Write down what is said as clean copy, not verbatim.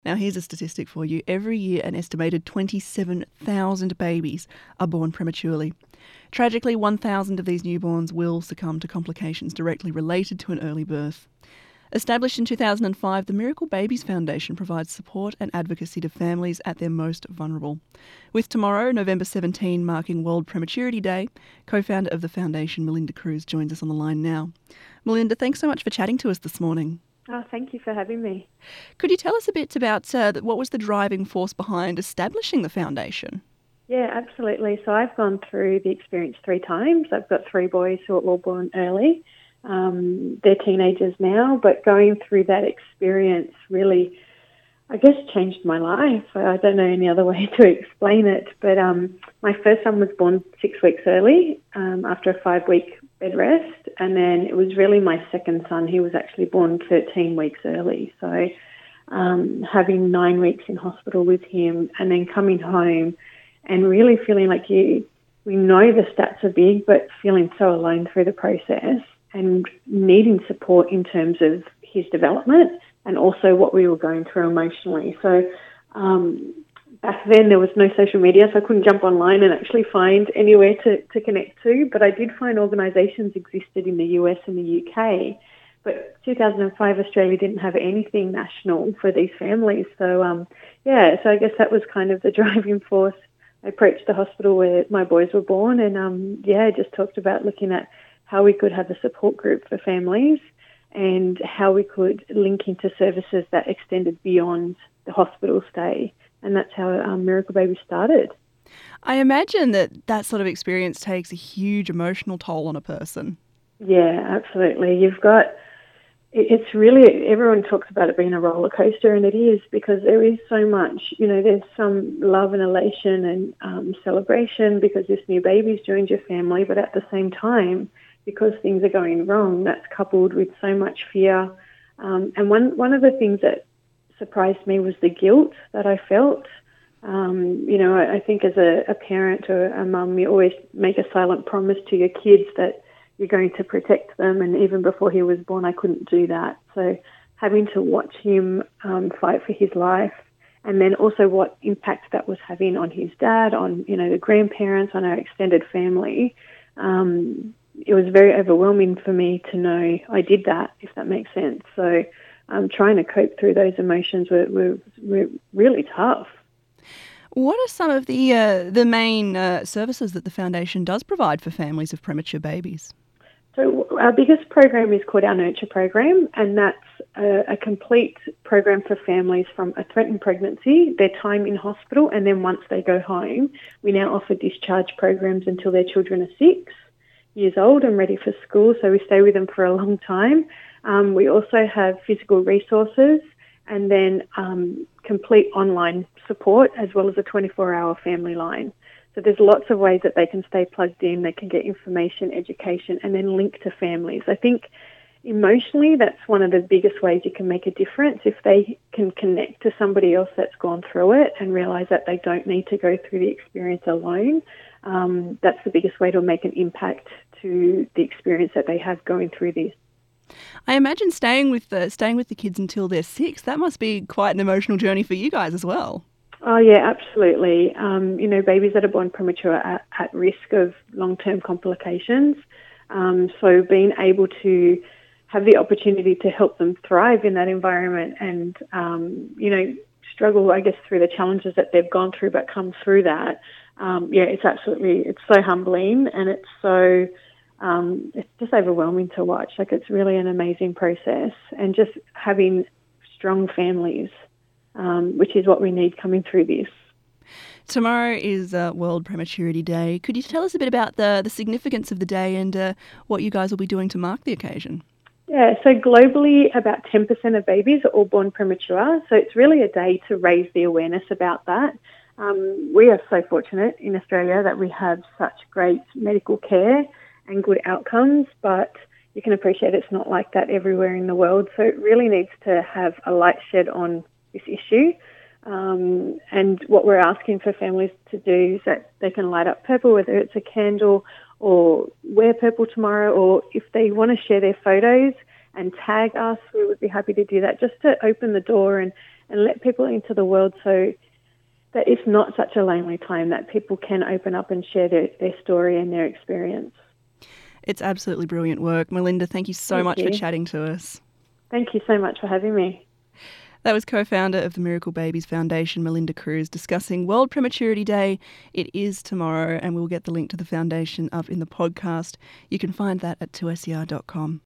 Now, here's a statistic for you. Every year, an estimated 27,000 babies are born prematurely. Tragically, 1,000 of these newborns will succumb to complications directly related to an early birth. Established in 2005, the Miracle Babies Foundation provides support and advocacy to families at their most vulnerable. With tomorrow, November 17, marking World Prematurity Day, co-founder of the foundation, Melinda Cruz, joins us on the line now. Melinda, thanks so much for chatting to us this morning. Oh, thank you for having me. Could you tell us a bit about what was the driving force behind establishing the foundation? Yeah, absolutely. So I've gone through the experience 3 times. I've got 3 boys who are all born early. They're teenagers now, but going through that experience really, I guess, changed my life. I don't know any other way to explain it, but my first son was born 6 weeks early after a 5-week bed rest, and then it was really my second son. He was actually born 13 weeks early. So having 9 weeks in hospital with him and then coming home and really feeling like we know the stats are big, but feeling so alone through the process and needing support in terms of his development and also what we were going through emotionally. So back then there was no social media, so I couldn't jump online and actually find anywhere to connect to, but I did find organisations existed in the US and the UK. But 2005, Australia didn't have anything national for these families. So, so I guess that was kind of the driving force. I approached the hospital where my boys were born and, just talked about looking at how we could have a support group for families and how we could link into services that extended beyond the hospital stay. And that's how Miracle Baby started. I imagine that sort of experience takes a huge emotional toll on a person. Yeah, absolutely. It's really, everyone talks about it being a roller coaster, and it is, because there is so much, there's some love and elation and celebration because this new baby's joined your family, but at the same time, because things are going wrong, that's coupled with so much fear. And one of the things that surprised me was the guilt that I felt. I think as a parent or a mum, you always make a silent promise to your kids that you're going to protect them. And even before he was born, I couldn't do that. So having to watch him fight for his life, and then also what impact that was having on his dad, on, the grandparents, on our extended family, it was very overwhelming for me to know I did that, if that makes sense. So trying to cope through those emotions were really tough. What are some of the main services that the foundation does provide for families of premature babies? So our biggest program is called our Nurture program, and that's a complete program for families from a threatened pregnancy, their time in hospital, and then once they go home. We now offer discharge programs until their children are 6 years old and ready for school, so we stay with them for a long time. We also have physical resources and then complete online support, as well as a 24-hour family line. So there's lots of ways that they can stay plugged in, they can get information, education, and then link to families. I think emotionally that's one of the biggest ways you can make a difference. If they can connect to somebody else that's gone through it and realise that they don't need to go through the experience alone, that's the biggest way to make an impact to the experience that they have going through this. I imagine staying with the kids until they're 6, that must be quite an emotional journey for you guys as well. Oh, yeah, absolutely. Babies that are born premature are at risk of long-term complications. So being able to have the opportunity to help them thrive in that environment and, struggle, I guess, through the challenges that they've gone through, but come through that, it's so humbling, and it's so... it's just overwhelming to watch. It's really an amazing process, and just having strong families, which is what we need coming through this. Tomorrow is World Prematurity Day. Could you tell us a bit about the significance of the day and what you guys will be doing to mark the occasion? Yeah, so globally about 10% of babies are all born premature, so it's really a day to raise the awareness about that. We are so fortunate in Australia that we have such great medical care and good outcomes, but you can appreciate it's not like that everywhere in the world. So it really needs to have a light shed on this issue. And what we're asking for families to do is that they can light up purple, whether it's a candle or wear purple tomorrow, or if they want to share their photos and tag us, we would be happy to do that, just to open the door and and let people into the world so that it's not such a lonely time, that people can open up and share their story and their experience. It's absolutely brilliant work. Melinda, thank you so much for chatting to us. Thank you so much for having me. That was co-founder of the Miracle Babies Foundation, Melinda Cruz, discussing World Prematurity Day. It is tomorrow, and we'll get the link to the foundation up in the podcast. You can find that at 2SER.com.